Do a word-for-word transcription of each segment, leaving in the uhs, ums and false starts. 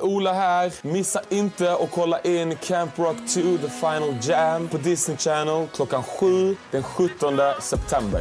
Ola här. Missa inte att kolla in Camp Rock two The Final Jam på Disney Channel klockan sju den sjuttonde september.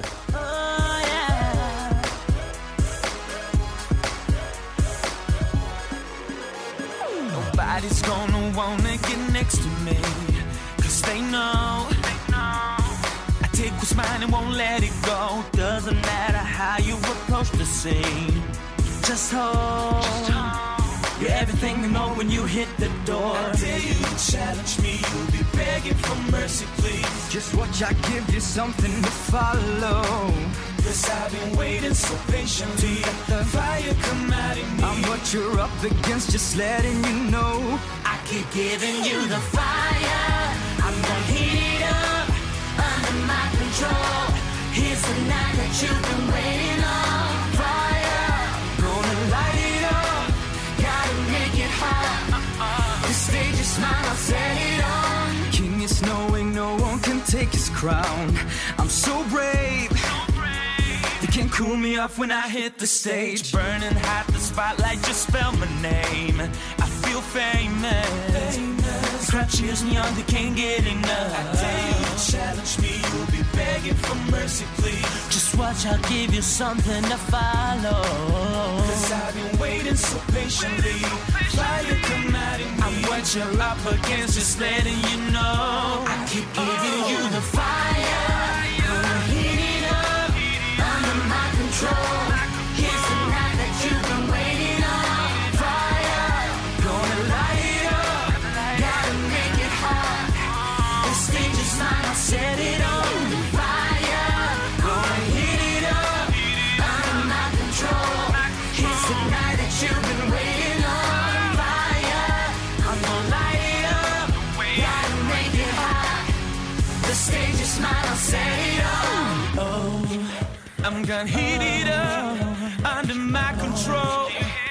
Nobody's gonna wanna get next to me, cause they know, they know I take what's mine and won't let it go. Doesn't matter how you approach the scene, just hold, just hold. You're everything you know when you hit the door. I dare you to challenge me, you'll be begging for mercy, please. Just watch, I give you something to follow. Cause I've been waiting so patiently. The fire come out in me. I'm what you're up against, just letting you know. I keep giving you the fire. I'm gonna heat it up under my control. Here's the night that you've been waiting on. Fire, gonna light it up. Gotta make it hot. The stage is mine, I'll set it on. King is knowing no one can take his crown. I'm so brave. You can't cool me off when I hit the stage. Burning hot, the spotlight just spell my name. I feel famous, famous. The crowd cheers me on, they can't get enough. I dare you to challenge me, you'll be begging for mercy, please. Just watch, I'll give you something to follow. Cause I've been waiting so patiently. Fire come out in me. I'm what you're up against, just letting you know. I keep giving you the fire. Gonna heat it up under my control. Here's the night that you've been waiting on. Fire, gonna light it up. Gotta make it hot. The stage is mine, I'll set it on. Fire, gonna heat it up under my control. Here's the night that you've been waiting on. Fire, I'm gonna light it up. Gotta make it hot. The stage is mine, I'll set it on. Oh, I'm gonna heat it up under my control.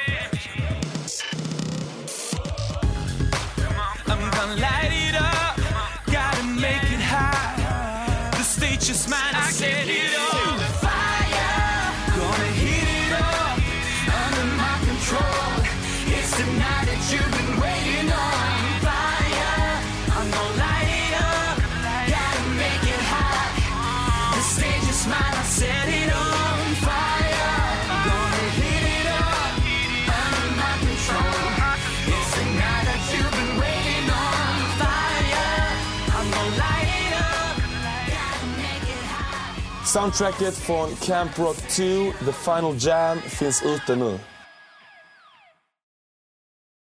I'm gonna light it up, gotta make it hot. The stage is mine, I set it on. Fire, gonna heat it up under my control. It's the night that you've been waiting on. Fire, I'm gonna light it up, gotta make it hot. The stage is mine, I set it on. Fire, gonna heat it up under my control. It's the night that you've been waiting on. Fire, I'm gonna light it up, gotta make it hot. Soundtracket från Camp Rock two The Final Jam finns ute nu.